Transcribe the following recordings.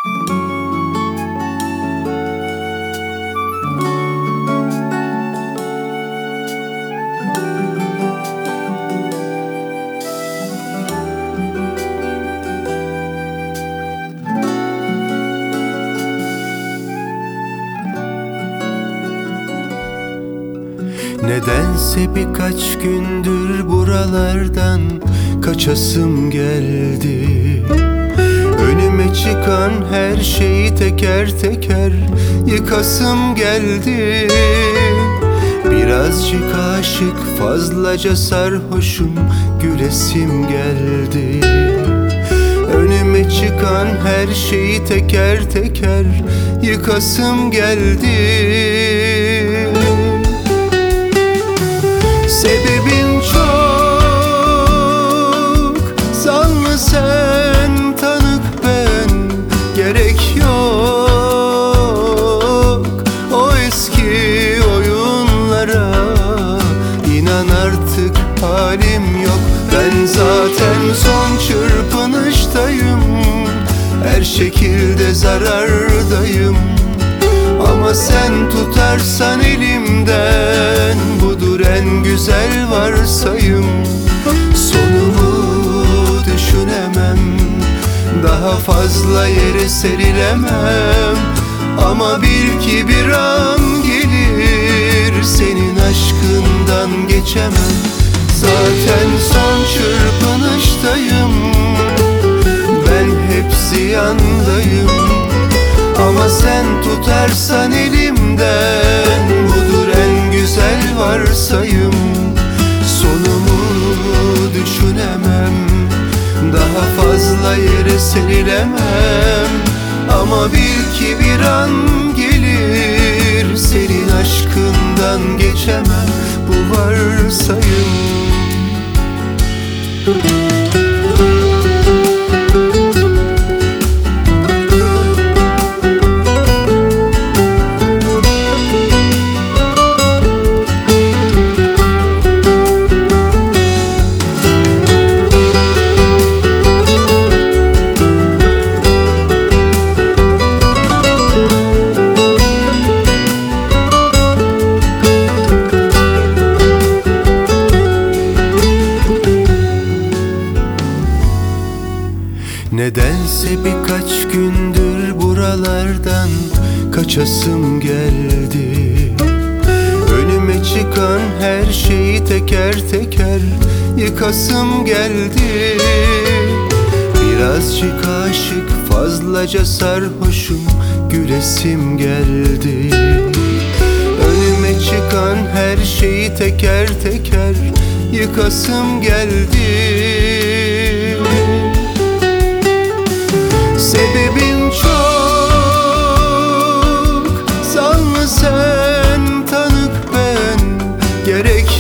Nedense birkaç gündür buralardan kaçasım geldi. Önüme çıkan her şeyi teker teker yıkasım geldi. Birazcık aşık, fazlaca sarhoşum, gülesim geldi. Önüme çıkan her şeyi teker teker yıkasım geldi. Sebebin çok, sanma sen, tanık ben, gerek yok o eski oyunlara. İnan artık halim yok, ben zaten son çırpınıştayım, her şekilde zarardayım. Ama sen tutarsan elimden, budur en güzel varsayım. Sonumu düşünemem, daha fazla yere serilemem. Ama bil ki bir an gelir, senin aşkından geçemem. Zaten son çırpınıştayım, ben hep ziyandayım. Ama sen tutarsan elimden, budur en güzel varsayım. Sonumu düşünemem, daha fazla yere serilemem. Ama bil ki bir an gelir, senin aşkından geçemem, bu varsayım. Nedense birkaç gündür buralardan kaçasım geldi. Önüme çıkan her şeyi teker teker yıkasım geldi. Birazcık aşık, fazlaca sarhoşum, gülesim geldi. Önüme çıkan her şeyi teker teker yıkasım geldi. Sebebin çok, sanma sen, tanık ben, gerek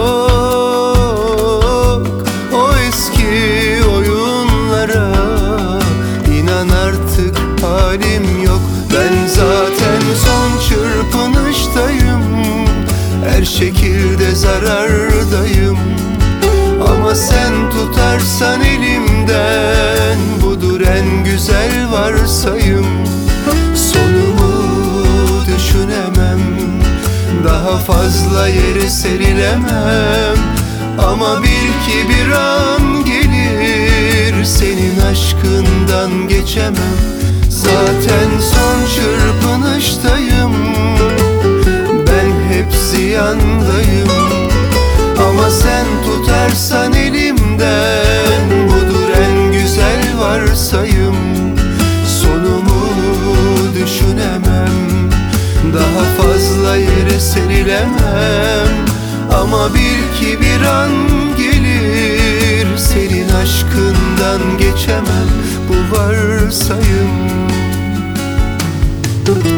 yok o eski oyunlara. İnan artık halim yok, ben zaten son çırpınıştayım, her şekilde zarardayım. Ama sen tutarsan elimden, budur en güzel varsayım. Sonumu düşünemem, daha fazla yere serilemem. Ama bil ki bir an gelir, senin aşkından geçemem. Zaten son çırpınıştayım, ben hep ziyandayım. Ama sen tutarsan elimden, budur en güzel varsayım. Sonumu düşünemem, daha fazla yere serilemem. Ama bil ki bir an gelir, senin aşkından geçemem, bu varsayım.